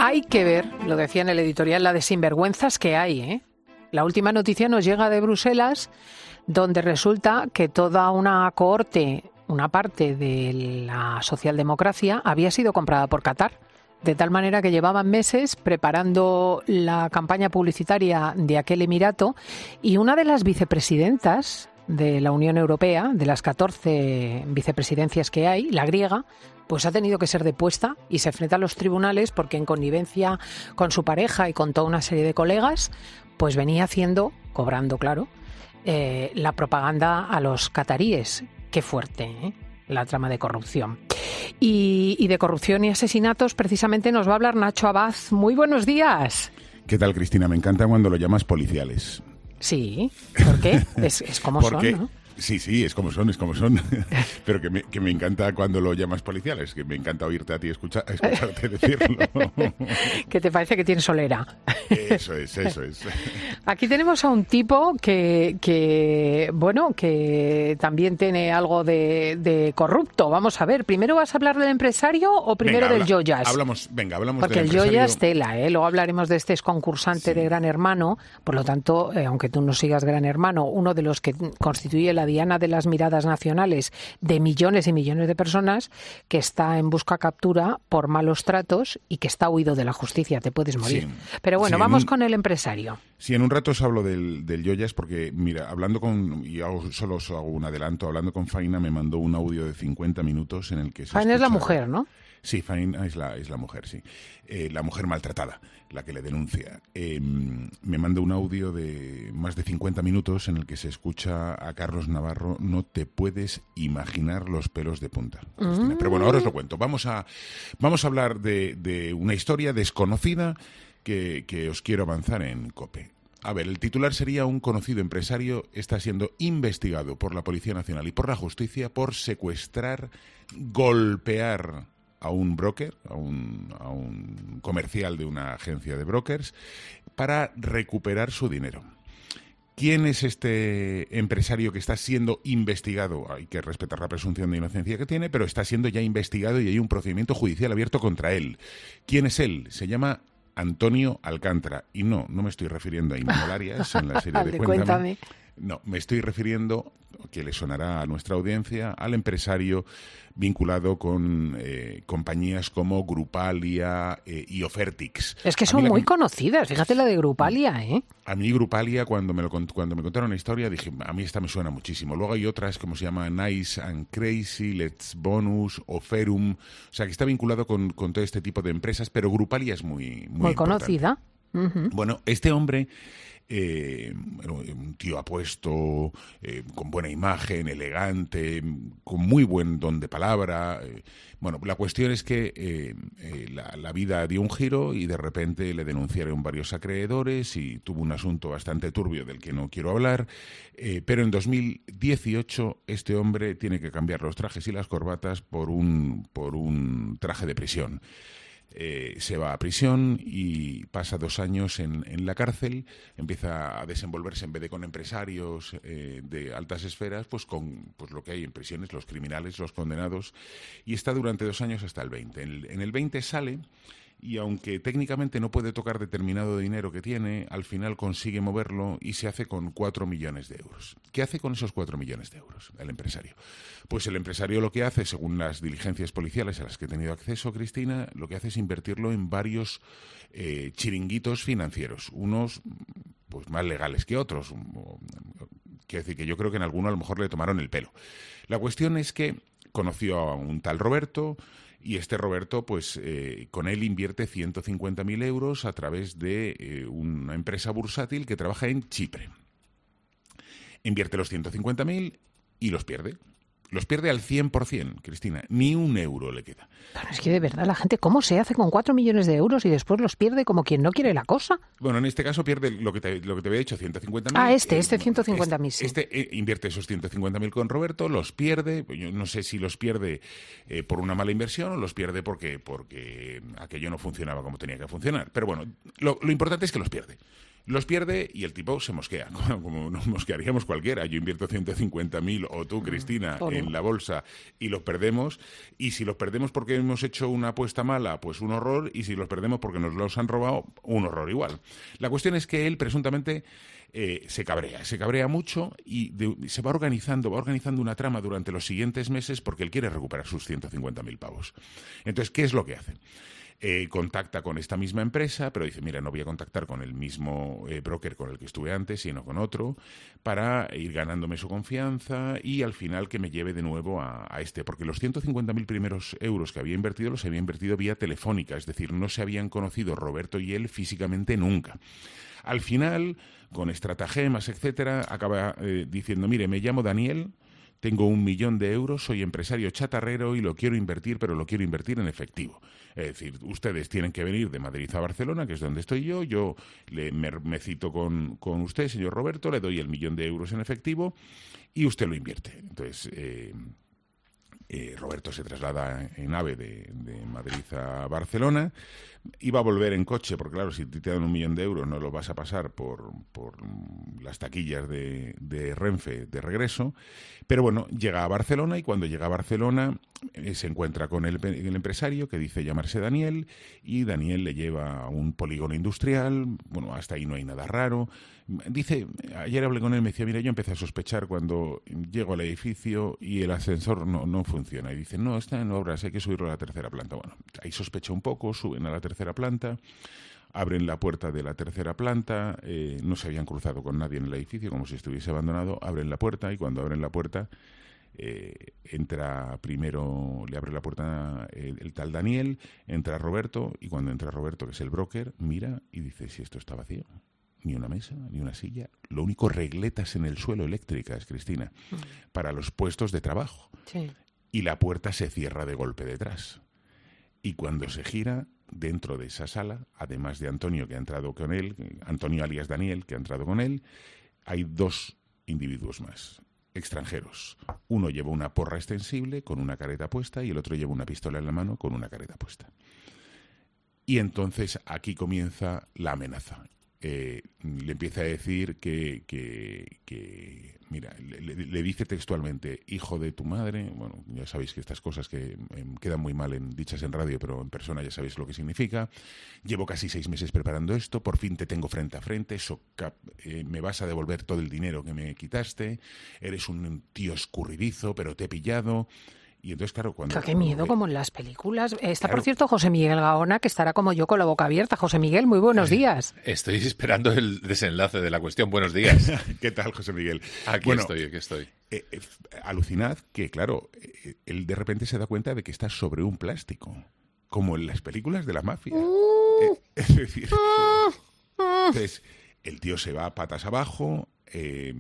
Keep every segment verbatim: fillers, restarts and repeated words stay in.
hay que ver, lo decía en el editorial, la de sinvergüenzas que hay, ¿eh? La última noticia nos llega de Bruselas, donde resulta que toda una cohorte, una parte de la socialdemocracia, había sido comprada por Qatar. De tal manera que llevaban meses preparando la campaña publicitaria de aquel emirato, y una de las vicepresidentas de la Unión Europea, de las catorce vicepresidencias que hay, la griega, pues ha tenido que ser depuesta y se enfrenta a los tribunales porque en connivencia con su pareja y con toda una serie de colegas, pues venía haciendo, cobrando claro, eh, la propaganda a los cataríes. Qué fuerte, ¿eh? La trama de corrupción. Y, y de corrupción y asesinatos precisamente nos va a hablar Nacho Abad. Muy buenos días. ¿Qué tal, Cristina? Me encanta cuando lo llamas policiales. Sí, ¿por qué? Es, es como Porque, son, ¿no? Sí, sí, es como son, es como son. Pero que me, que me encanta cuando lo llamas policiales, que me encanta oírte a ti escucha, escucharte decirlo. ¿Qué te parece que tiene solera? Eso es, eso es. Aquí tenemos a un tipo que, que bueno, que también tiene algo de, de corrupto. Vamos a ver, ¿primero vas a hablar del empresario o primero venga, del habla, Yoyas? Hablamos, venga, hablamos Porque del el empresario. Yoyas tela, ¿eh? Luego hablaremos de este exconcursante sí. de Gran Hermano. Por lo tanto, eh, aunque tú no sigas Gran Hermano, uno de los que constituye la diana de las miradas nacionales de millones y millones de personas, que está en busca captura por malos tratos y que está huido de la justicia, te puedes morir. Sí. Pero bueno, sí, vamos un, con el empresario. Sí, en un rato os hablo del, del Yoyas porque, mira, hablando con, y hago, solo os hago un adelanto, hablando con Faina me mandó un audio de cincuenta minutos en el que se Faina escucha, es la mujer, ¿no? Sí, Faina es la, es la mujer, sí. Eh, la mujer maltratada, la que le denuncia. Eh, me manda un audio de más de cincuenta minutos en el que se escucha a Carlos Navarro. No te puedes imaginar los pelos de punta, Cristina. Mm. Pero bueno, ahora os lo cuento. Vamos a, vamos a hablar de, de una historia desconocida que, que os quiero avanzar en COPE. A ver, el titular sería: un conocido empresario está siendo investigado por la Policía Nacional y por la Justicia por secuestrar, golpear a un broker, a un, a un comercial de una agencia de brokers, para recuperar su dinero. ¿Quién es este empresario que está siendo investigado? Hay que respetar la presunción de inocencia que tiene, pero está siendo ya investigado y hay un procedimiento judicial abierto contra él. ¿Quién es él? Se llama Antonio Alcántara. Y no, no me estoy refiriendo a Inmanuel Arias en la serie de Cuéntame. Cuéntame. No, me estoy refiriendo, que le sonará a nuestra audiencia, al empresario vinculado con eh, compañías como Grupalia eh, y Ofertix. Es que son muy que... conocidas, fíjate la de Grupalia, ¿eh? A mí Grupalia, cuando me, lo, cuando me contaron la historia, dije, a mí esta me suena muchísimo. Luego hay otras, como se llama Nice and Crazy, Let's Bonus, Oferum, o sea, que está vinculado con, con todo este tipo de empresas, pero Grupalia es muy Muy, muy conocida. Uh-huh. Bueno, este hombre... Eh, un tío apuesto, eh, con buena imagen, elegante, con muy buen don de palabra. Eh, bueno, la cuestión es que eh, eh, la, la vida dio un giro y de repente le denunciaron varios acreedores y tuvo un asunto bastante turbio del que no quiero hablar. Eh, pero en dos mil dieciocho este hombre tiene que cambiar los trajes y las corbatas por un, por un traje de prisión. Eh, se va a prisión y pasa dos años en, en la cárcel, empieza a desenvolverse, en vez de con empresarios eh, de altas esferas, pues con pues lo que hay en prisiones, los criminales, los condenados, y está durante dos años hasta el veinte. En el, en el veinte sale, y aunque técnicamente no puede tocar determinado dinero que tiene, al final consigue moverlo y se hace con cuatro millones de euros. ¿Qué hace con esos cuatro millones de euros el empresario? Pues el empresario lo que hace, según las diligencias policiales a las que he tenido acceso, Cristina, lo que hace es invertirlo en varios eh, chiringuitos financieros, unos pues más legales que otros. Quiero decir que yo creo que en alguno a lo mejor le tomaron el pelo. La cuestión es que conoció a un tal Roberto, y este Roberto, pues eh, con él invierte ciento cincuenta mil euros a través de eh, una empresa bursátil que trabaja en Chipre. Invierte los ciento cincuenta mil y los pierde. Los pierde al cien por ciento, Cristina. Ni un euro le queda. Pero es que de verdad la gente, ¿cómo se hace con cuatro millones de euros y después los pierde como quien no quiere la cosa? Bueno, en este caso pierde lo que te, lo que te había dicho, ciento cincuenta mil. Ah, este, eh, este ciento cincuenta mil, sí. Este eh, invierte esos ciento cincuenta mil con Roberto, los pierde. Yo no sé si los pierde eh, por una mala inversión o los pierde porque, porque aquello no funcionaba como tenía que funcionar. Pero bueno, lo, lo importante es que los pierde. Los pierde y el tipo se mosquea, como nos mosquearíamos cualquiera. Yo invierto ciento cincuenta mil, o tú, Cristina, Por en un- la bolsa y los perdemos. Y si los perdemos porque hemos hecho una apuesta mala, pues un horror. Y si los perdemos porque nos los han robado, un horror igual. La cuestión es que él, presuntamente, eh, se cabrea. Se cabrea mucho y de- se va organizando, va organizando una trama durante los siguientes meses porque él quiere recuperar sus ciento cincuenta mil pavos. Entonces, ¿qué es lo que hace? Eh, contacta con esta misma empresa, pero dice, mira, no voy a contactar con el mismo eh, broker con el que estuve antes, sino con otro, para ir ganándome su confianza y al final que me lleve de nuevo a, a este. Porque los ciento cincuenta mil primeros euros que había invertido los había invertido vía telefónica, es decir, no se habían conocido Roberto y él físicamente nunca. Al final, con estratagemas, etcétera, acaba eh, diciendo, mire, me llamo Daniel, tengo un millón de euros, soy empresario chatarrero y lo quiero invertir, pero lo quiero invertir en efectivo. Es decir, ustedes tienen que venir de Madrid a Barcelona, que es donde estoy yo, yo le, me, me cito con, con usted, señor Roberto, le doy el millón de euros en efectivo y usted lo invierte. Entonces, eh, eh, Roberto se traslada en AVE de, de Madrid a Barcelona. Iba a volver en coche, porque claro, si te dan un millón de euros no lo vas a pasar por, por las taquillas de, de Renfe de regreso. Pero bueno, llega a Barcelona y cuando llega a Barcelona eh, se encuentra con el, el empresario que dice llamarse Daniel y Daniel le lleva a un polígono industrial. Bueno, hasta ahí no hay nada raro. Dice, ayer hablé con él y me decía, mira, yo empecé a sospechar cuando llego al edificio y el ascensor no, no funciona. Y dice, no, está en obras, hay que subirlo a la tercera planta. Bueno, ahí sospecha un poco, suben a la tercera planta, abren la puerta de la tercera planta, eh, no se habían cruzado con nadie en el edificio, como si estuviese abandonado, abren la puerta y cuando abren la puerta eh, entra primero, le abre la puerta el, el tal Daniel, entra Roberto y cuando entra Roberto, que es el broker, mira y dice, si esto está vacío. Ni una mesa, ni una silla. Lo único, regletas en el suelo eléctricas, Cristina, mm. para los puestos de trabajo. Sí. Y la puerta se cierra de golpe detrás. Y cuando se gira, dentro de esa sala, además de Antonio, que ha entrado con él, Antonio alias Daniel, que ha entrado con él, hay dos individuos más, extranjeros. Uno lleva una porra extensible con una careta puesta y el otro lleva una pistola en la mano con una careta puesta. Y entonces aquí comienza la amenaza. Eh, le empieza a decir que, que, que mira, le, le dice textualmente, hijo de tu madre. Bueno, ya sabéis que estas cosas que eh, quedan muy mal en, dichas en radio, pero en persona ya sabéis lo que significa. Llevo casi seis meses preparando esto, por fin te tengo frente a frente, so, cap, eh, me vas a devolver todo el dinero que me quitaste, eres un tío escurridizo, pero te he pillado. Y entonces, claro, cuando... O sea, qué miedo, como en las películas. Está, claro. Por cierto, José Miguel Gaona, que estará como yo con la boca abierta. José Miguel, muy buenos días. Estoy esperando el desenlace de la cuestión. Buenos días. ¿Qué tal, José Miguel? Aquí bueno, estoy, aquí estoy. Eh, eh, alucinad que, claro, eh, él de repente se da cuenta de que está sobre un plástico, como en las películas de la mafia. Uh, eh, es decir, uh, entonces, el tío se va patas abajo eh,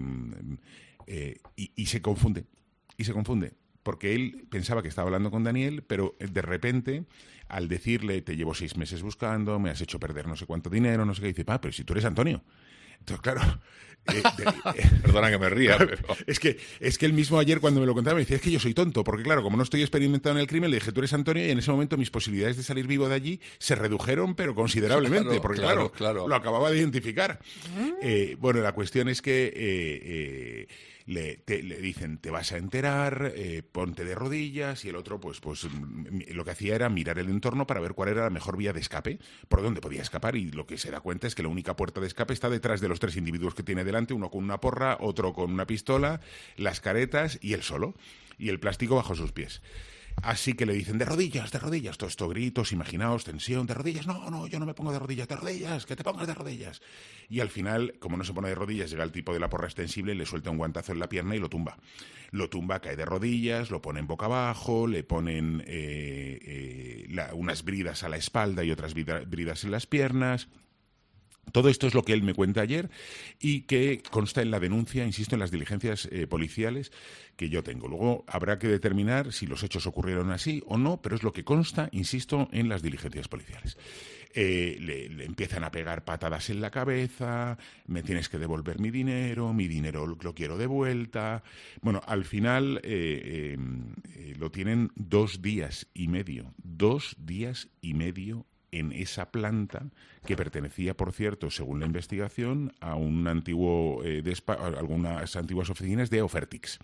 eh, y, y se confunde, y se confunde. Porque él pensaba que estaba hablando con Daniel, pero de repente, al decirle, te llevo seis meses buscando, me has hecho perder no sé cuánto dinero, no sé qué, dice, ah, pero si tú eres Antonio. Entonces, claro... Eh, de, eh, Perdona que me ría, claro, pero... Es que, es que él mismo ayer cuando me lo contaba me decía, es que yo soy tonto, porque claro, como no estoy experimentado en el crimen, le dije, tú eres Antonio, y en ese momento mis posibilidades de salir vivo de allí se redujeron, pero considerablemente, claro, porque claro, claro, claro, lo acababa de identificar. Eh, bueno, la cuestión es que... Eh, eh, Le, te, le dicen, te vas a enterar, eh, ponte de rodillas, y el otro, pues, pues lo que hacía era mirar el entorno para ver cuál era la mejor vía de escape, por dónde podía escapar, y lo que se da cuenta es que la única puerta de escape está detrás de los tres individuos que tiene delante, uno con una porra, otro con una pistola, las caretas y él solo, y el plástico bajo sus pies. Así que le dicen, de rodillas, de rodillas, todo esto gritos, imaginaos, tensión, de rodillas, no, no, yo no me pongo de rodillas, de rodillas, que te pongas de rodillas. Y al final, como no se pone de rodillas, llega el tipo de la porra extensible, le suelta un guantazo en la pierna y lo tumba. Lo tumba, cae de rodillas, lo ponen boca abajo, le ponen eh, eh, la, unas bridas a la espalda y otras bridas en las piernas. Todo esto es lo que él me cuenta ayer y que consta en la denuncia, insisto, en las diligencias eh, policiales que yo tengo. Luego habrá que determinar si los hechos ocurrieron así o no, pero es lo que consta, insisto, en las diligencias policiales. Eh, le, le empiezan a pegar patadas en la cabeza, me tienes que devolver mi dinero, mi dinero lo quiero de vuelta. Bueno, al final eh, eh, eh, lo tienen dos días y medio, dos días y medio en esa planta que pertenecía, por cierto, según la investigación, a un antiguo eh, despa- a algunas antiguas oficinas de Ofertix.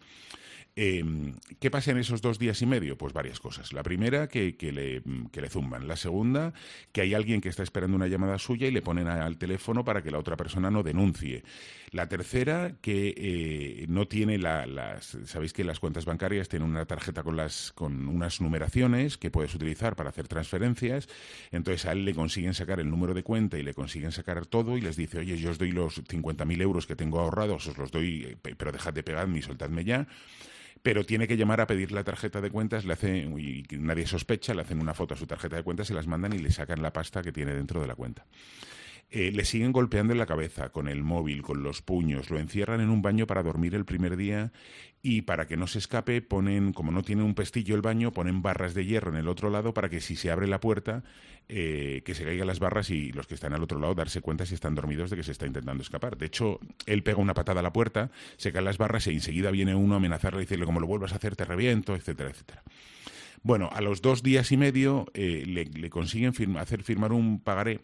Eh, ¿Qué pasa en esos dos días y medio? Pues varias cosas. La primera, que, que, le, que le zumban. La segunda, que hay alguien que está esperando una llamada suya y le ponen al teléfono para que la otra persona no denuncie. La tercera, que eh, no tiene la, las... Sabéis que las cuentas bancarias tienen una tarjeta con, las, con unas numeraciones que puedes utilizar para hacer transferencias. Entonces a él le consiguen sacar el número de cuenta y le consiguen sacar todo y les dice, oye, yo os doy los cincuenta mil euros que tengo ahorrados, os los doy, pero dejad de pegarme y soltadme ya. Pero tiene que llamar a pedir la tarjeta de cuentas, le hace, y nadie sospecha, le hacen una foto a su tarjeta de cuentas, se las mandan y le sacan la pasta que tiene dentro de la cuenta. Eh, le siguen golpeando en la cabeza, con el móvil, con los puños, lo encierran en un baño para dormir el primer día y para que no se escape ponen, como no tiene un pestillo el baño, ponen barras de hierro en el otro lado para que si se abre la puerta, eh, que se caigan las barras y los que están al otro lado darse cuenta si están dormidos de que se está intentando escapar. De hecho, él pega una patada a la puerta, se caen las barras y enseguida viene uno a amenazarle y decirle, como lo vuelvas a hacer te reviento, etcétera, etcétera. Bueno, a los dos días y medio eh, le, le consiguen firma, hacer firmar un pagaré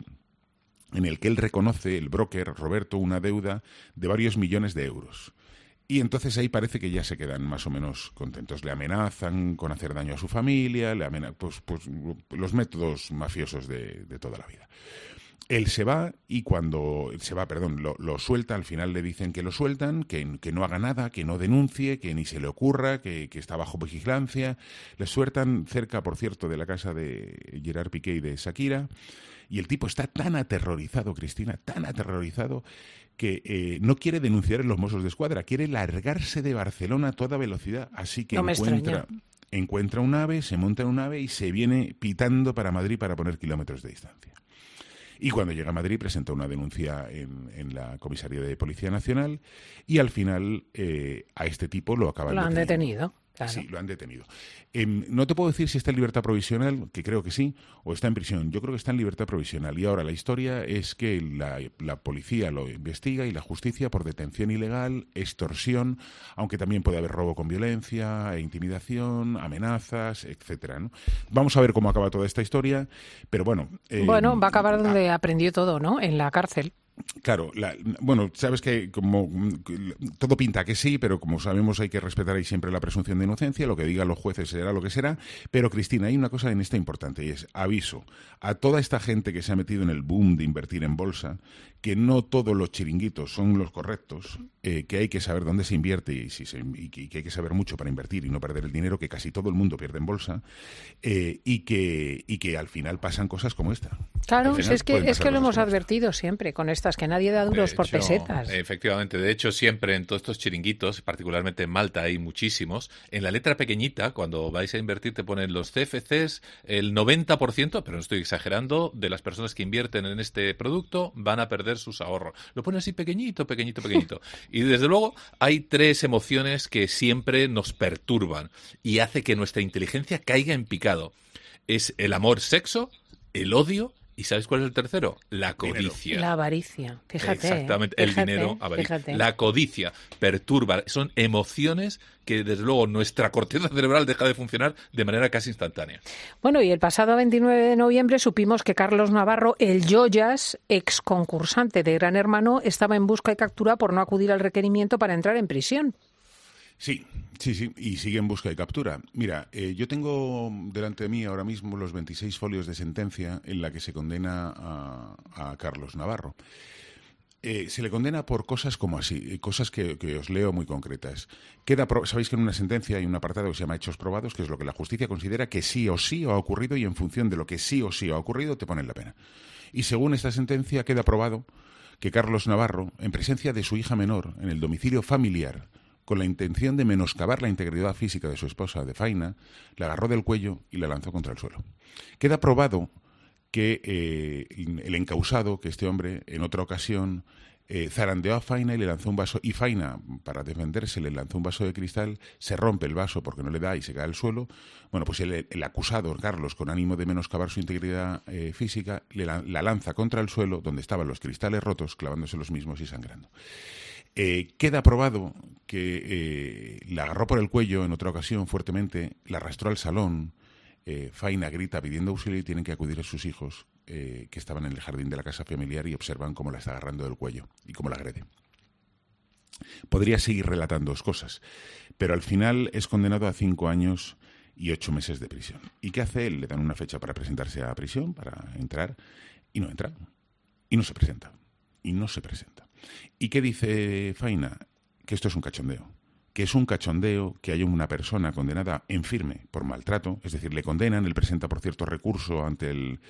en el que él reconoce, el broker, Roberto, una deuda de varios millones de euros. Y entonces ahí parece que ya se quedan más o menos contentos. Le amenazan con hacer daño a su familia, le amenazan, pues, pues los métodos mafiosos de, de toda la vida. Él se va y cuando se va, perdón, lo, lo suelta, al final le dicen que lo sueltan, que, que no haga nada, que no denuncie, que ni se le ocurra, que, que está bajo vigilancia. Le sueltan cerca, por cierto, de la casa de Gerard Piqué y de Shakira. Y el tipo está tan aterrorizado, Cristina, tan aterrorizado, que eh, no quiere denunciar en los Mossos de Escuadra, quiere largarse de Barcelona a toda velocidad. Así que no me encuentra, extraña. encuentra un ave, se monta en un ave y se viene pitando para Madrid para poner kilómetros de distancia. Y cuando llega a Madrid presenta una denuncia en, en la Comisaría de Policía Nacional y al final eh, a este tipo lo acaban Lo han deteniendo. detenido. Claro. Sí, lo han detenido. Eh, no te puedo decir si está en libertad provisional, que creo que sí, o está en prisión. Yo creo que está en libertad provisional. Y ahora la historia es que la, la policía lo investiga y la justicia por detención ilegal, extorsión, aunque también puede haber robo con violencia, intimidación, amenazas, etcétera, ¿no? Vamos a ver cómo acaba toda esta historia, pero bueno... Eh, bueno, va a acabar donde a, aprendió todo, ¿no? En la cárcel. Claro, la, bueno, sabes que como todo pinta que sí, pero como sabemos hay que respetar ahí siempre la presunción de inocencia, lo que digan los jueces será lo que será, pero Cristina, hay una cosa en esta importante y es, aviso a toda esta gente que se ha metido en el boom de invertir en bolsa, que no todos los chiringuitos son los correctos, eh, que hay que saber dónde se invierte y, si se, y, que, y que hay que saber mucho para invertir y no perder el dinero, que casi todo el mundo pierde en bolsa, eh, y, que, y que al final pasan cosas como esta. Claro, si es que, es que lo hemos advertido esta. siempre con estas, que nadie da duros de por hecho, pesetas. Efectivamente, de hecho siempre en todos estos chiringuitos, particularmente en Malta hay muchísimos, en la letra pequeñita, cuando vais a invertir te ponen los C F Cs, el noventa por ciento, pero no estoy exagerando, de las personas que invierten en este producto van a perder sus ahorros. Lo pone así pequeñito, pequeñito, pequeñito. Y desde luego hay tres emociones que siempre nos perturban y hace que nuestra inteligencia caiga en picado. Es el amor, sexo, el odio. ¿Y sabes cuál es el tercero? La codicia. La avaricia, fíjate. Exactamente, eh, el fíjate, dinero, avaricia. Fíjate. La codicia perturba, son emociones que desde luego nuestra corteza cerebral deja de funcionar de manera casi instantánea. Bueno, y el pasado veintinueve de noviembre supimos que Carlos Navarro, el Yoyas, ex concursante de Gran Hermano, estaba en busca y captura por no acudir al requerimiento para entrar en prisión. Sí, sí, sí, y sigue en busca y captura. Mira, eh, yo tengo delante de mí ahora mismo los veintiséis folios de sentencia en la que se condena a, a Carlos Navarro. Eh, se le condena por cosas como así, cosas que, que os leo muy concretas. Queda pro- Sabéis que en una sentencia hay un apartado que se llama hechos probados, que es lo que la justicia considera que sí o sí ha ocurrido y en función de lo que sí o sí ha ocurrido te ponen la pena. Y según esta sentencia queda probado que Carlos Navarro, en presencia de su hija menor, en el domicilio familiar, con la intención de menoscabar la integridad física de su esposa, de Faina, la agarró del cuello y la lanzó contra el suelo. Queda probado que eh, el encausado, que este hombre, en otra ocasión, eh, zarandeó a Faina y le lanzó un vaso, y Faina, para defenderse, le lanzó un vaso de cristal, se rompe el vaso porque no le da y se cae al suelo. Bueno, pues el, el acusado, Carlos, con ánimo de menoscabar su integridad eh, física, le la, la lanza contra el suelo, donde estaban los cristales rotos, clavándose los mismos y sangrando. Eh, queda probado que eh, la agarró por el cuello en otra ocasión fuertemente, la arrastró al salón, eh, Faina grita pidiendo auxilio y tienen que acudir a sus hijos eh, que estaban en el jardín de la casa familiar y observan cómo la está agarrando del cuello y cómo la agrede. Podría seguir relatando cosas, pero al final es condenado a cinco años y ocho meses de prisión. ¿Y qué hace él? Le dan una fecha para presentarse a prisión, para entrar, y no entra. Y no se presenta. Y no se presenta. ¿Y qué dice Faina? Que esto es un cachondeo. Que es un cachondeo que haya una persona condenada en firme por maltrato, es decir, le condenan, él presenta, por cierto, recurso ante el...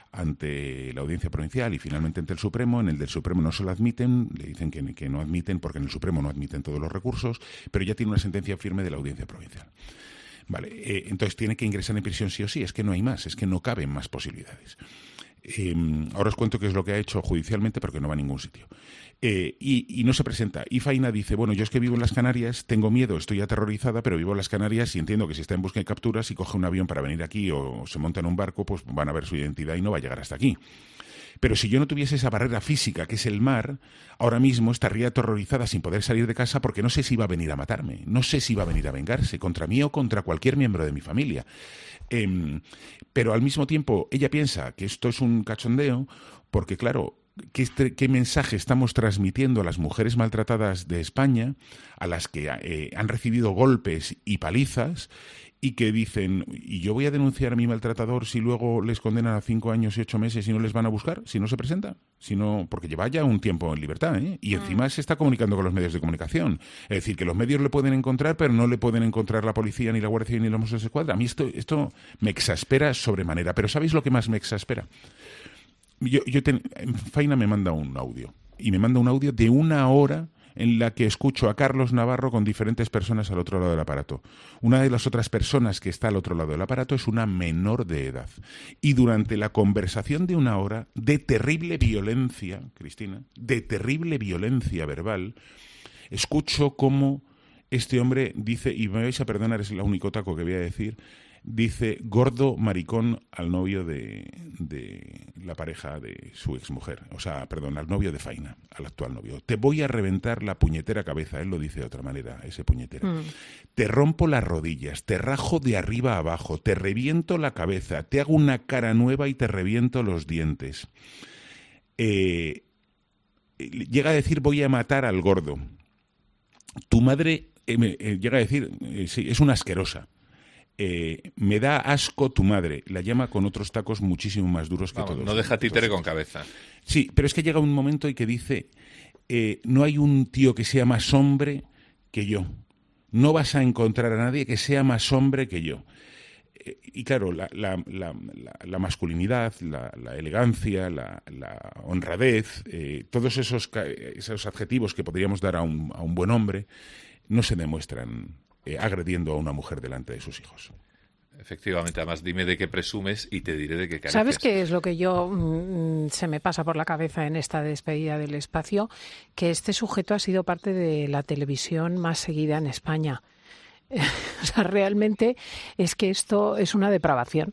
ante la Audiencia Provincial y finalmente ante el Supremo. En el del Supremo no se lo admiten, le dicen que, que no admiten porque en el Supremo no admiten todos los recursos, pero ya tiene una sentencia firme de la Audiencia Provincial. Vale, eh, entonces tiene que ingresar en prisión sí o sí, es que no hay más, es que no caben más posibilidades. Eh, ahora os cuento qué es lo que ha hecho judicialmente, porque no va a ningún sitio. Eh, y, y no se presenta. Y Faina dice, bueno, yo es que vivo en las Canarias, tengo miedo, estoy aterrorizada, pero vivo en las Canarias y entiendo que si está en busca de capturas, si coge un avión para venir aquí o se monta en un barco, pues van a ver su identidad y no va a llegar hasta aquí. Pero si yo no tuviese esa barrera física que es el mar, ahora mismo estaría aterrorizada sin poder salir de casa porque no sé si va a venir a matarme, no sé si va a venir a vengarse contra mí o contra cualquier miembro de mi familia. Eh, pero al mismo tiempo ella piensa que esto es un cachondeo porque, claro, ¿Qué, este, ¿qué mensaje estamos transmitiendo a las mujeres maltratadas de España, a las que eh, han recibido golpes y palizas y que dicen, ¿y yo voy a denunciar a mi maltratador si luego les condenan a cinco años y ocho meses y no les van a buscar, si no se presenta? Si no, porque lleva ya un tiempo en libertad, ¿eh? Y encima mm. se está comunicando con los medios de comunicación. Es decir, que los medios le pueden encontrar, pero no le pueden encontrar la policía, ni la Guardia Civil, ni los Mossos de Escuadra. A mí esto, esto me exaspera sobremanera. Pero ¿sabéis lo que más me exaspera? Yo, yo ten, Faina me manda un audio, y me manda un audio de una hora en la que escucho a Carlos Navarro con diferentes personas al otro lado del aparato. Una de las otras personas que está al otro lado del aparato es una menor de edad. Y durante la conversación de una hora, de terrible violencia, Cristina, de terrible violencia verbal, escucho cómo este hombre dice, y me vais a perdonar, es el único taco que voy a decir, dice gordo maricón al novio de, de la pareja de su exmujer, o sea, perdón, al novio de Faina, al actual novio. Te voy a reventar la puñetera cabeza, él lo dice de otra manera, ese puñetera. Mm. Te rompo las rodillas, te rajo de arriba a abajo, te reviento la cabeza, te hago una cara nueva y te reviento los dientes. Eh, llega a decir voy a matar al gordo. Tu madre, eh, eh, llega a decir, eh, sí, es una asquerosa. Eh, me da asco tu madre. La llama con otros tacos muchísimo más duros que Vamos, todos. No deja títere con cabeza. Sí, pero es que llega un momento en que dice, eh, no hay un tío que sea más hombre que yo. No vas a encontrar a nadie que sea más hombre que yo. Eh, y claro, la, la, la, la, la masculinidad, la, la elegancia, la, la honradez, eh, todos esos, esos adjetivos que podríamos dar a un, a un buen hombre, no se demuestran Eh, agrediendo a una mujer delante de sus hijos. Efectivamente, además dime de qué presumes y te diré de qué careces. ¿Sabes qué es lo que yo mmm, se me pasa por la cabeza en esta despedida del espacio? Que este sujeto ha sido parte de la televisión más seguida en España. O sea, realmente es que esto es una depravación.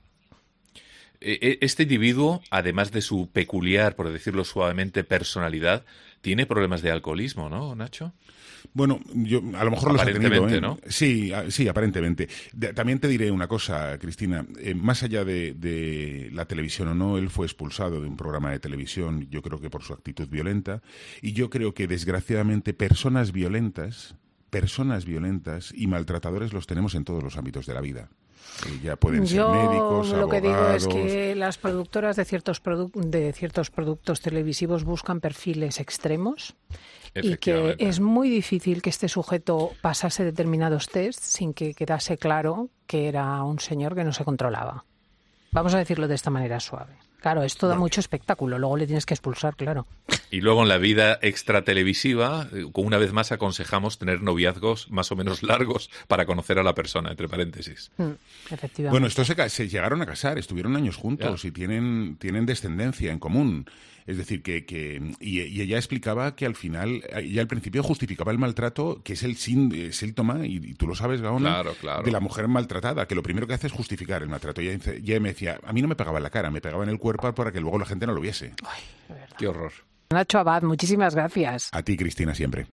Este individuo, además de su peculiar, por decirlo suavemente, personalidad, tiene problemas de alcoholismo, ¿no, Nacho? Bueno, yo a lo mejor los ha tenido, ¿eh? ¿no? Sí, sí, aparentemente. De, también te diré una cosa, Cristina. Eh, más allá de, de la televisión o no, él fue expulsado de un programa de televisión, yo creo que por su actitud violenta. Y yo creo que, desgraciadamente, personas violentas, personas violentas y maltratadores los tenemos en todos los ámbitos de la vida. Eh, ya pueden ser Yo médicos, lo abogados. que digo es que las productoras de ciertos, produ- de ciertos productos televisivos buscan perfiles extremos y que es muy difícil que este sujeto pasase determinados tests sin que quedase claro que era un señor que no se controlaba. Vamos a decirlo de esta manera suave. Claro, esto da vale. mucho espectáculo, luego le tienes que expulsar, claro. Y luego en la vida extra televisiva, una vez más aconsejamos tener noviazgos más o menos largos para conocer a la persona, entre paréntesis. Mm, efectivamente. Bueno, estos se, se llegaron a casar, estuvieron años juntos ya. y tienen, tienen descendencia en común. Es decir, que, que y, y ella explicaba que al final, ella al principio justificaba el maltrato, que es el sín, síntoma, y, y tú lo sabes, Gaona, claro, claro. de la mujer maltratada, que lo primero que hace es justificar el maltrato. Y ella, ella me decía, a mí no me pegaba en la cara, me pegaba en el cuerpo para que luego la gente no lo viese. Ay, de verdad. Qué horror. Nacho Abad, muchísimas gracias. A ti, Cristina, siempre.